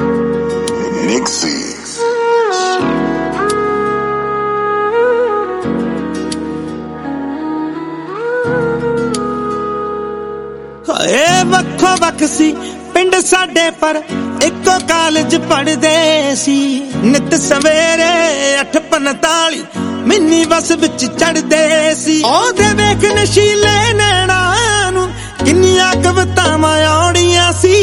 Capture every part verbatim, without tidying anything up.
हाए वक्खो वख सी पिंड साडे पर इको कॉलेज पढ़दे सी। नित सवेरे अठ पंताली मिनी बस विच चढ़दे सी। ओदे वेख नशीले नैणा नूं किन्नियां कवितावां आउणियां सी।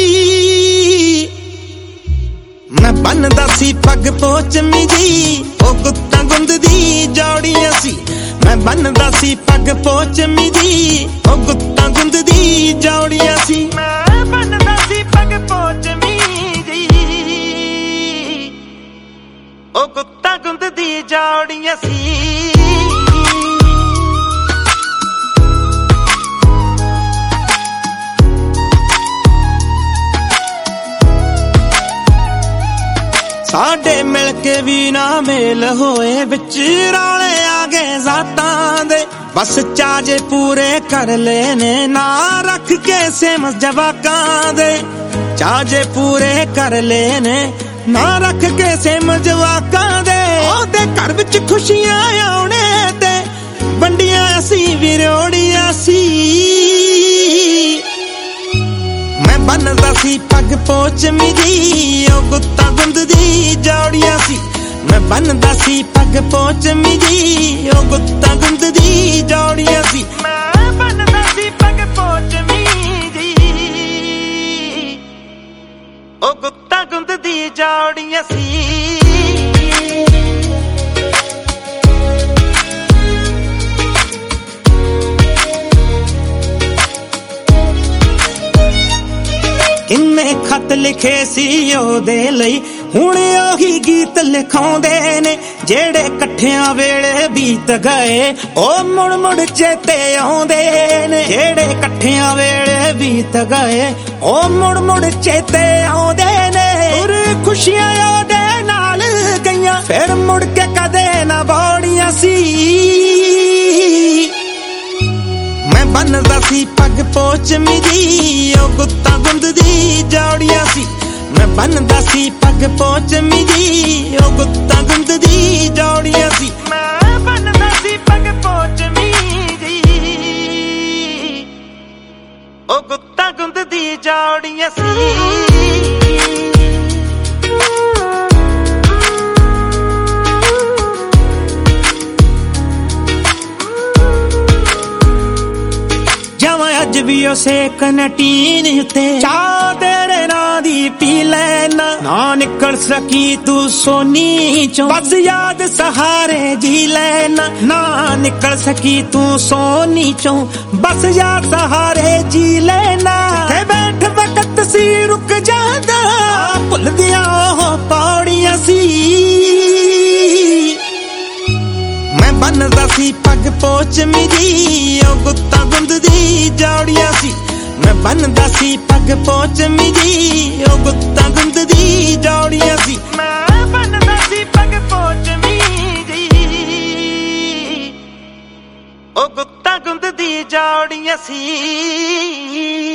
मैं बनदा सी पग पोचमी दी ओ गुत्तां गुंद दी जौड़ियां सी। मैं बनदा सी पग पोचमी दी ओ गुत्तां गुंद दी जौड़ियां सी। मैं बनदा सी पग पोचमी दी ओ गुत्तां गुंद दी जौड़ियां सी। साडे मिल के भी ना मेल होए बिच रौले आ गए जातां दे। बस चाजे पूरे कर लेने ना रख के सेम जवाकां दे। चाजे पूरे कर लेने ना रख के सेम जवाकां दे। ओदे घर विच खुशियां आउणे ते वंडियां असी विरोड़ियां सी। मैं बनदा सी पग पोचमी दी ओ गुत्तां गुंद दी जौड़ियां सी। मैं बनदा सी पग पोचमी दी ओ गुत्तां गुंद दी जौड़ियां सी। मैं बनदा सी पग पोचमी दी ओ गुत्तां गुंद दी जौड़ियां सी। किन्ने खत लिखे सी ओदे लई हुण ओही गीत लिखाउंदे ने। जेड़े कट्ठियां वेले बीत गए ओ मुड़ मुड़ चेते आउंदे ने। जेड़े कट्ठियां वेले बीत गए ओ मुड़ मुड़ चेते आउंदे ने। और खुशियां ओदे नाल गईयां फिर मुड़ के कदे ना बौड़ियां सी। मैं बनदा सी पग पोचमी दी ओ गुत्तां गुंद दी जौड़ियां सी। मैं बनदा सी पग पोचमी दी ओ गुत्तां गुंद दी जौड़ियां सी। मैं बनदा सी पग पोचमी दी ओ गुत्तां गुंद दी जौड़ियां सी। अज भी उसे कनटीन उत्ते चाह तेरे नां दी पी लैना। ना निकल सकी तू सोनी चों बस याद सहारे जी लैना। ना निकल सकी तू सोनी चों बस याद सहारे जी लैना। ते बैठ वक्त सी रुक जांदा भुल दियां ओह पौड़ियां सी। मैं बनदा सी पग पोचमी दी ओ गुत्तां गुंद दी जौड़ियां सी। मैं बनदा सी पग पोचमी दी ओ गुत्तां गुंद दी जौड़ियां सी। मैं बनदा सी पग पोचमी दी ओ गुत्तां गुंद दी जौड़ियां सी।